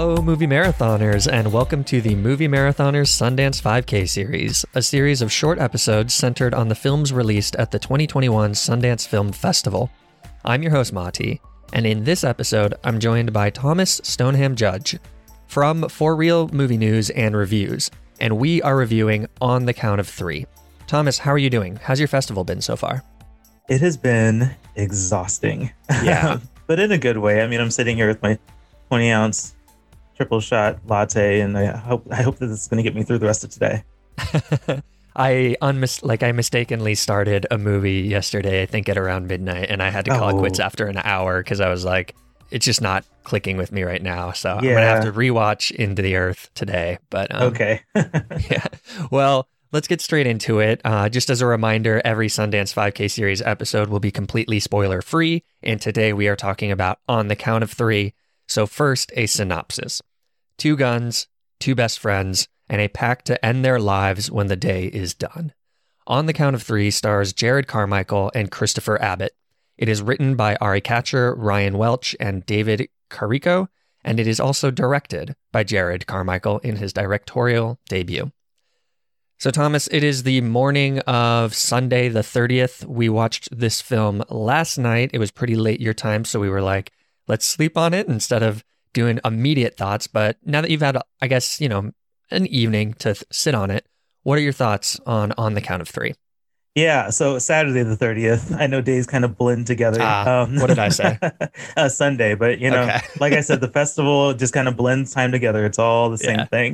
Hello, movie marathoners, and welcome to the Movie Marathoners Sundance 5K series, a series of short episodes centered on the films released at the 2021 Sundance Film Festival. I'm your host, Mati, and in this episode, I'm joined by Thomas Stoneham Judge from For Real Movie News and Reviews, and we are reviewing On the Count of Three. Thomas, how are you doing? How's your festival been so far? It has been exhausting. Yeah. But in a good way. I mean, I'm sitting here with my 20-ounce triple shot latte, and I hope that this is going to get me through the rest of today. I mistakenly started a movie yesterday, I think at around midnight, and I had to call it quits after an hour because I was like, it's just not clicking with me right now. So I'm going to have to rewatch Into the Earth today. But okay. Yeah. Well, let's get straight into it. Just as a reminder, every Sundance 5K series episode will be completely spoiler free. And today we are talking about On the Count of Three. So first, a synopsis. 2 guns, 2 best friends, and a pact to end their lives when the day is done. On the Count of Three stars Jared Carmichael and Christopher Abbott. It is written by Ari Katcher, Ryan Welch, and David Carico, and it is also directed by Jared Carmichael in his directorial debut. So Thomas, it is the morning of Sunday the 30th. We watched this film last night. It was pretty late your time, so we were like, let's sleep on it instead of doing immediate thoughts. But now that you've had, I guess, an evening to sit on it, what are your thoughts on the Count of Three? Yeah, so Saturday the 30th. I know days kind of blend together. What did I say? Sunday, but okay. Like I said, the festival just kind of blends time together. It's all the same thing.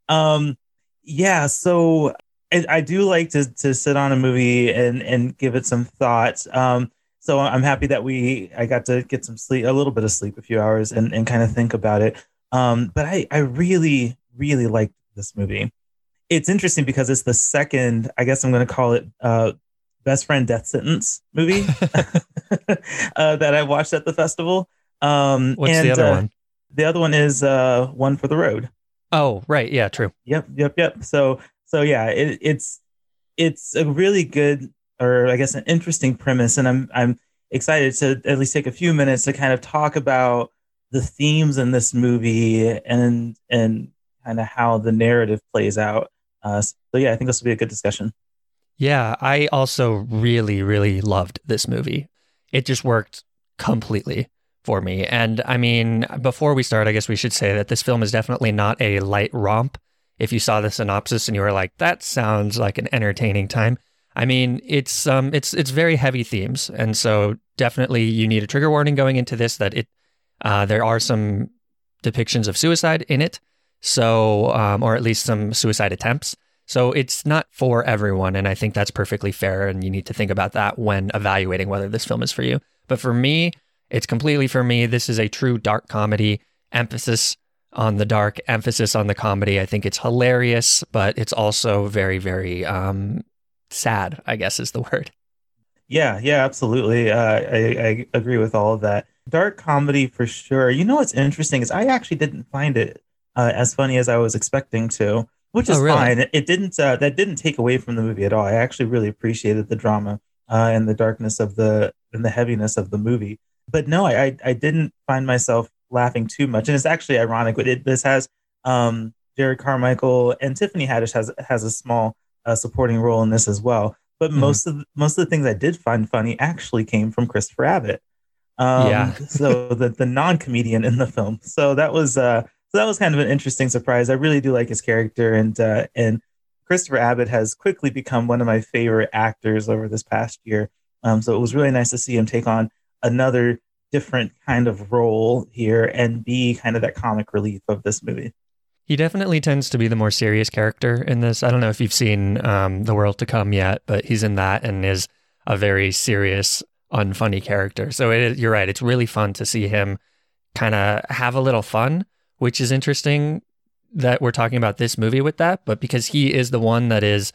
So I do like to sit on a movie and give it some thought. So I'm happy that I got to get some sleep, a little bit of sleep, a few hours, and kind of think about it. But I really, really liked this movie. It's interesting because it's the second, I guess I'm going to call it Best Friend Death Sentence movie that I watched at the festival. What's the other one? The other one is One for the Road. Oh, right. Yeah, true. Yep. So yeah, it's a really good, or I guess an interesting premise, and I'm excited to at least take a few minutes to kind of talk about the themes in this movie and kind of how the narrative plays out. I think this will be a good discussion. Yeah, I also really, really loved this movie. It just worked completely for me. And I mean, before we start, I guess we should say that this film is definitely not a light romp. If you saw the synopsis and you were like, that sounds like an entertaining time. I mean, it's very heavy themes. And so definitely you need a trigger warning going into this that there are some depictions of suicide in it. So, or at least some suicide attempts. So it's not for everyone. And I think that's perfectly fair. And you need to think about that when evaluating whether this film is for you. But for me, it's completely for me. This is a true dark comedy, emphasis on the dark, emphasis on the comedy. I think it's hilarious, but it's also very, very sad, I guess is the word. Yeah, absolutely. I agree with all of that. Dark comedy for sure. You know what's interesting is I actually didn't find it as funny as I was expecting to, which is fine. It didn't that didn't take away from the movie at all. I actually really appreciated the drama and the darkness and the heaviness of the movie. But no, I didn't find myself laughing too much. And it's actually ironic, but this has Jared Carmichael and Tiffany Haddish has a small supporting role in this as well. But most of the things I did find funny actually came from Christopher Abbott. So the non-comedian in the film. So that was kind of an interesting surprise. I really do like his character, and Christopher Abbott has quickly become one of my favorite actors over this past year. So it was really nice to see him take on another different kind of role here and be kind of that comic relief of this movie. He definitely tends to be the more serious character in this. I don't know if you've seen The World to Come yet, but he's in that and is a very serious, unfunny character. So you're right. It's really fun to see him kind of have a little fun, which is interesting that we're talking about this movie with that, but because he is the one that is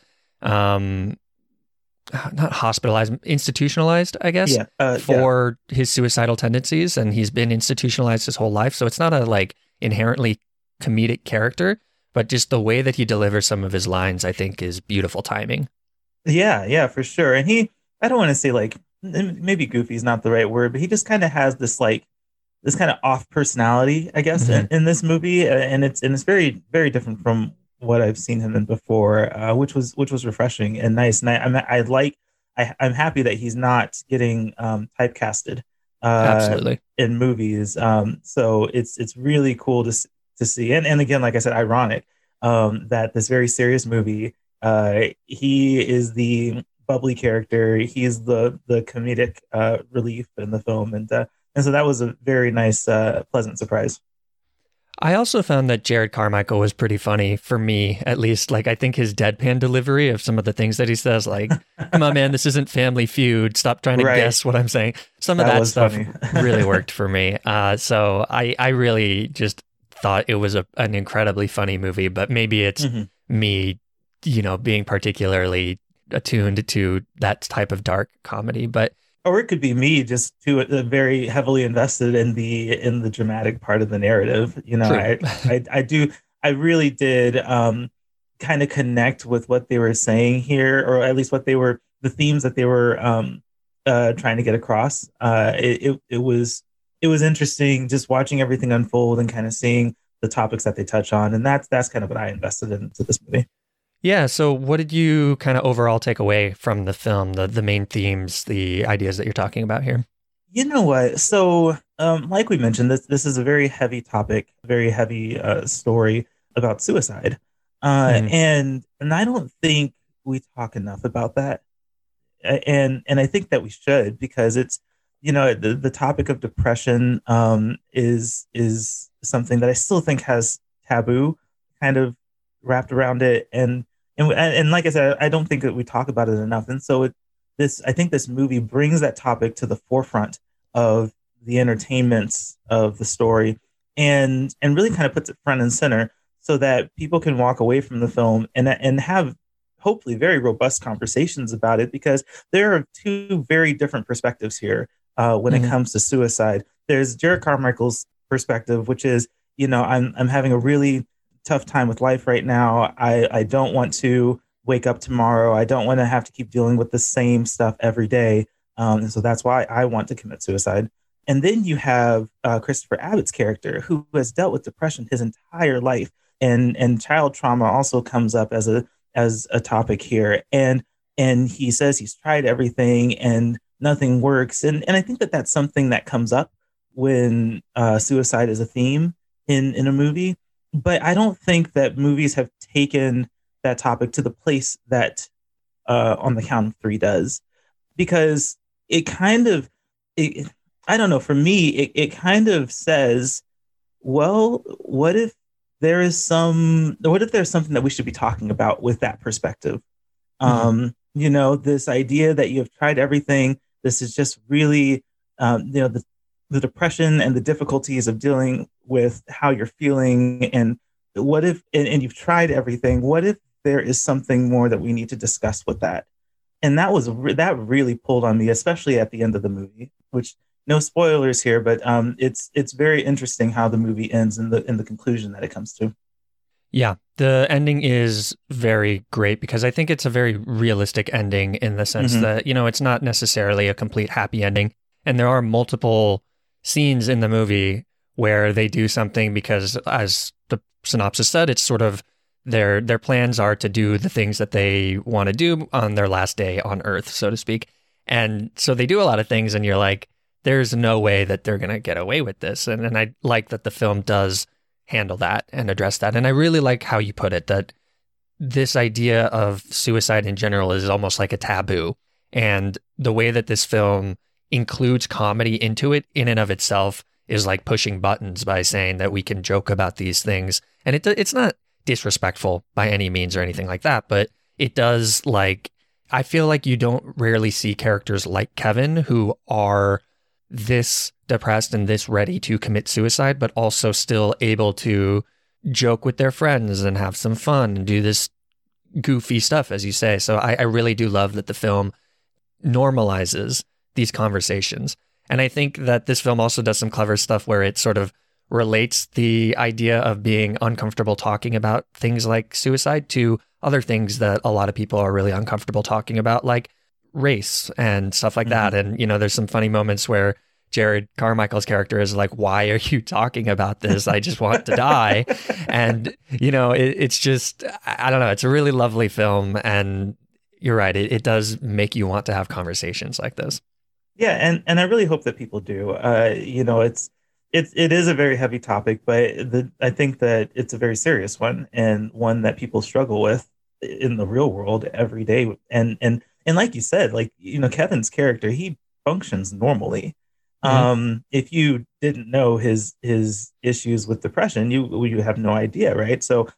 not hospitalized, institutionalized, I guess, for his suicidal tendencies. And he's been institutionalized his whole life. So it's not a inherently comedic character, but just the way that he delivers some of his lines, I think, is beautiful timing. Yeah, for sure. And I don't want to say maybe goofy is not the right word, but he just kind of has this this kind of off personality, I guess, Mm-hmm. in this movie, and it's very very different from what I've seen him in before, which was refreshing and nice. And I'm happy that he's not getting typecasted Absolutely. in movies. So it's really cool to see, and again, like I said, ironic that this very serious movie, he is the bubbly character. He's the comedic relief in the film, and so that was a very nice, pleasant surprise. I also found that Jared Carmichael was pretty funny for me, at least. Like, I think his deadpan delivery of some of the things that he says, like, come on, man, this isn't Family Feud. Stop trying to Right. guess what I'm saying. Some of That that was stuff funny. really worked for me. So I really just thought it was an incredibly funny movie, but maybe it's Mhm. me, being particularly attuned to that type of dark comedy. But Or it could be me just too very heavily invested in the dramatic part of the narrative. true. I really did kind of connect with what they were saying here, or at least what they were the themes that they were trying to get across. It was interesting just watching everything unfold and kind of seeing the topics that they touch on, and that's kind of what I invested into this movie. Yeah, so what did you kind of overall take away from the film, the main themes, the ideas that you're talking about here? You know what? So, like we mentioned, this is a very heavy topic, very heavy story about suicide, Mhm. and I don't think we talk enough about that, and I think that we should, because it's, the topic of depression is something that I still think has taboo kind of wrapped around it, and like I said, I don't think that we talk about it enough, and so this I think this movie brings that topic to the forefront of the entertainments of the story, and really kind of puts it front and center so that people can walk away from the film and have hopefully very robust conversations about it, because there are two very different perspectives here when it Mhm. comes to suicide. There's Jared Carmichael's perspective, which is, I'm having a really tough time with life right now. I don't want to wake up tomorrow. I don't want to have to keep dealing with the same stuff every day. And so that's why I want to commit suicide. And then you have Christopher Abbott's character, who has dealt with depression his entire life, and child trauma also comes up as a topic here. And he says he's tried everything and nothing works. And I think that that's something that comes up when suicide is a theme in a movie. But I don't think that movies have taken that topic to the place that On the Count of Three does, because it kind of, I don't know, for me, it kind of says, well, what if there's something that we should be talking about with that perspective? Mhm. This idea that you have tried everything. This is just really, the depression and the difficulties of dealing with how you're feeling. And what if, and you've tried everything. What if there is something more that we need to discuss with that? And that really pulled on me, especially at the end of the movie, which, no spoilers here, but it's very interesting how the movie ends in the conclusion that it comes to. Yeah, the ending is very great because I think it's a very realistic ending in the sense Mm-hmm. that, it's not necessarily a complete happy ending. And there are multiple scenes in the movie where they do something because, as the synopsis said, it's sort of their plans are to do the things that they want to do on their last day on Earth, so to speak. And so they do a lot of things, and you're like, there's no way that they're going to get away with this. And I like that the film does handle that and address that. And I really like how you put it, that this idea of suicide in general is almost like a taboo. And the way that this film includes comedy into it in and of itself is like pushing buttons by saying that we can joke about these things. And it's not disrespectful by any means or anything like that, but it does, like, I feel like you don't rarely see characters like Kevin who are this depressed and this ready to commit suicide, but also still able to joke with their friends and have some fun and do this goofy stuff, as you say. So I really do love that the film normalizes these conversations. And I think that this film also does some clever stuff where it sort of relates the idea of being uncomfortable talking about things like suicide to other things that a lot of people are really uncomfortable talking about, like race and stuff like that. And, there's some funny moments where Jared Carmichael's character is like, why are you talking about this? I just want to die. And, it's just, I don't know. It's a really lovely film. And you're right. It does make you want to have conversations like this. Yeah. And I really hope that people do. It is a very heavy topic, but I think that it's a very serious one, and one that people struggle with in the real world every day. And like you said, like, Kevin's character, he functions normally. If you didn't know his issues with depression, you have no idea, right? So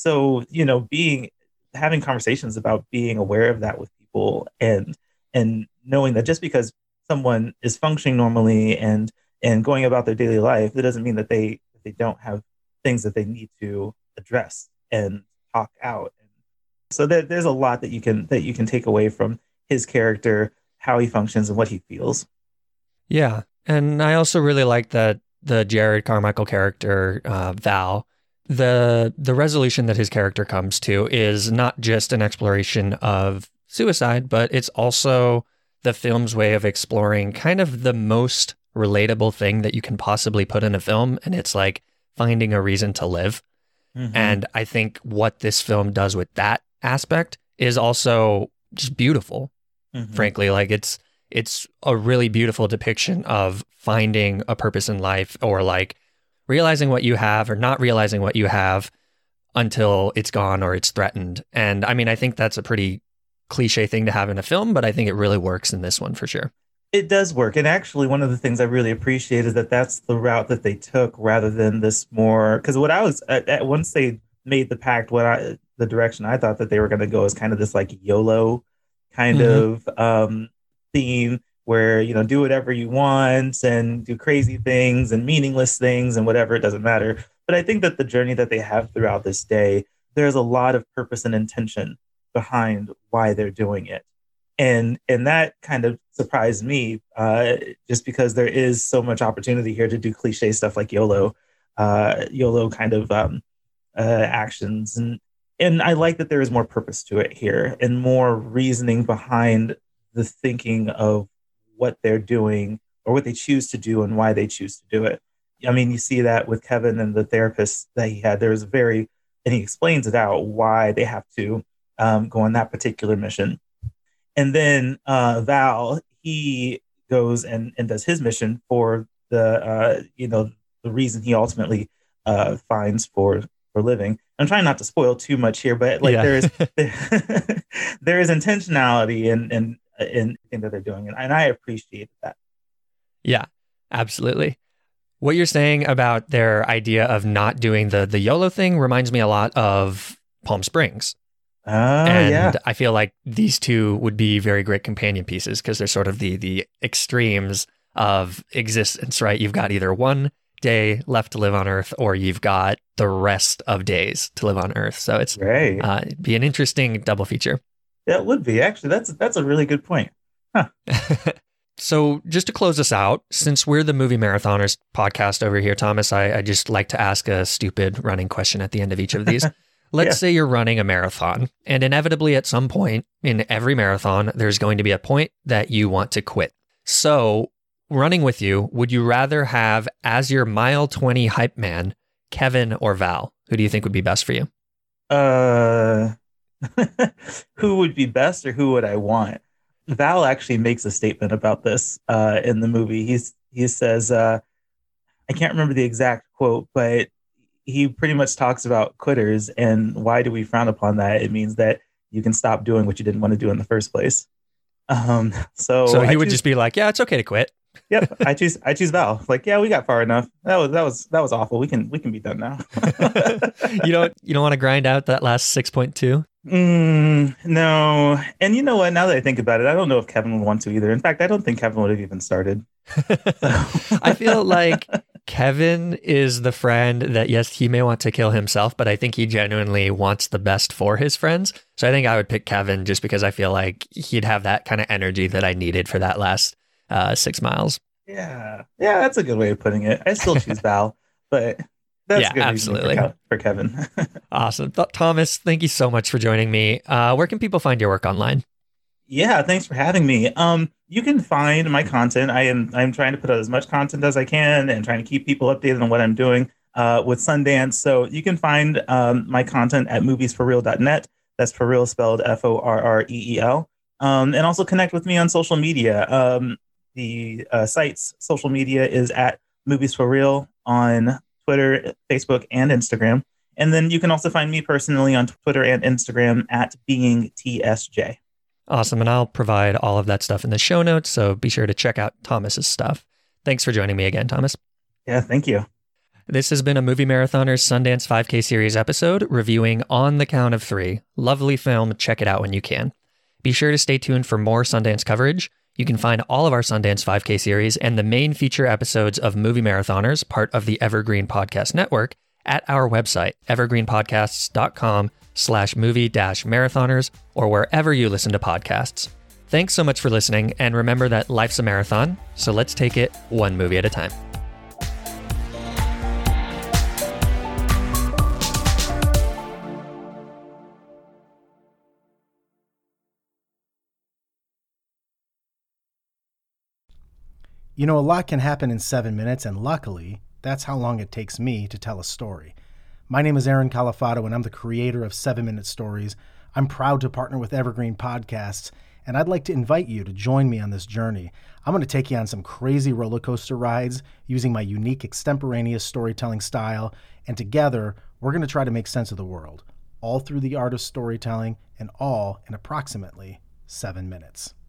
having conversations about being aware of that with people, and knowing that just because someone is functioning normally and going about their daily life, that doesn't mean that they don't have things that they need to address and talk out. And so there's a lot that you can take away from his character, how he functions and what he feels. Yeah. And I also really like that the Jared Carmichael character, Val, the resolution that his character comes to is not just an exploration of suicide, but it's also the film's way of exploring kind of the most relatable thing that you can possibly put in a film. And it's like finding a reason to live. Mm-hmm. And I think what this film does with that aspect is also just beautiful. Mm-hmm. Frankly, like it's a really beautiful depiction of finding a purpose in life, or like realizing what you have or not realizing what you have until it's gone or it's threatened. And I mean, I think that's a pretty cliche thing to have in a film, but I think it really works in this one for sure. It does work. And actually, one of the things I really appreciate is that that's the route that they took, rather than this more, because what I was once they made the pact, the direction I thought that they were going to go is kind of this like YOLO kind of theme, where, do whatever you want and do crazy things and meaningless things and whatever, it doesn't matter. But I think that the journey that they have throughout this day, there's a lot of purpose and intention behind why they're doing it. And that kind of surprised me, just because there is so much opportunity here to do cliche stuff like YOLO kind of actions. And I like that there is more purpose to it here, and more reasoning behind the thinking of what they're doing or what they choose to do and why they choose to do it. I mean, you see that with Kevin and the therapist that he had. And he explains it out why they have to go on that particular mission. And then Val, he goes and does his mission for the reason he ultimately finds for living. I'm trying not to spoil too much here, but like there is intentionality in everything that they're doing, and I appreciate that. Yeah, absolutely. What you're saying about their idea of not doing the YOLO thing reminds me a lot of Palm Springs. And I feel like these two would be very great companion pieces, because they're sort of the extremes of existence, right? You've got either one day left to live on Earth, or you've got the rest of days to live on Earth. So it's it'd be an interesting double feature. Yeah, it would be. Actually, that's a really good point. Huh. So just to close us out, since we're the Movie Marathoners podcast over here, Thomas, I just like to ask a stupid running question at the end of each of these. Let's say you're running a marathon, and inevitably at some point in every marathon, there's going to be a point that you want to quit. So running with you, would you rather have as your mile 20 hype man, Kevin or Val? Who do you think would be best for you? Who would be best, or who would I want? Val actually makes a statement about this in the movie. He says, I can't remember the exact quote, but he pretty much talks about quitters and why do we frown upon that? It means that you can stop doing what you didn't want to do in the first place. So he would just be like, yeah, it's okay to quit. Yep. I choose Val. Like, yeah, we got far enough. That was awful. We can be done now. You don't want to grind out that last 6.2? No. And you know what? Now that I think about it, I don't know if Kevin would want to either. In fact, I don't think Kevin would have even started. I feel like Kevin is the friend that, yes, he may want to kill himself, but I think he genuinely wants the best for his friends. So I think I would pick Kevin, just because I feel like he'd have that kind of energy that I needed for that last 6 miles. Yeah, that's a good way of putting it. I still choose Val, but that's a good absolutely for Kevin. Awesome. Thomas, thank you so much for joining me. Where can people find your work online? Yeah, thanks for having me. you can find my content. I'm trying to put out as much content as I can and trying to keep people updated on what I'm doing with Sundance. So you can find my content at moviesforreal.net. That's for real spelled FORREEL. And also connect with me on social media. The site's social media is at Movies for Real on Twitter, Facebook, and Instagram. And then you can also find me personally on Twitter and Instagram at BeingTSJ. Awesome. And I'll provide all of that stuff in the show notes, so be sure to check out Thomas's stuff. Thanks for joining me again, Thomas. Yeah, thank you. This has been a Movie Marathoner's Sundance 5K series episode reviewing On the Count of Three. Lovely film. Check it out when you can. Be sure to stay tuned for more Sundance coverage. You can find all of our Sundance 5K series and the main feature episodes of Movie Marathoners, part of the Evergreen Podcast Network, at our website, evergreenpodcasts.com/movie-marathoners, or wherever you listen to podcasts. Thanks so much for listening, and remember that life's a marathon, so let's take it one movie at a time. You know, a lot can happen in 7 minutes, and luckily, that's how long it takes me to tell a story. My name is Aaron Califato, and I'm the creator of 7-Minute Stories. I'm proud to partner with Evergreen Podcasts, and I'd like to invite you to join me on this journey. I'm going to take you on some crazy roller coaster rides using my unique extemporaneous storytelling style, and together, we're going to try to make sense of the world, all through the art of storytelling, and all in approximately 7 minutes.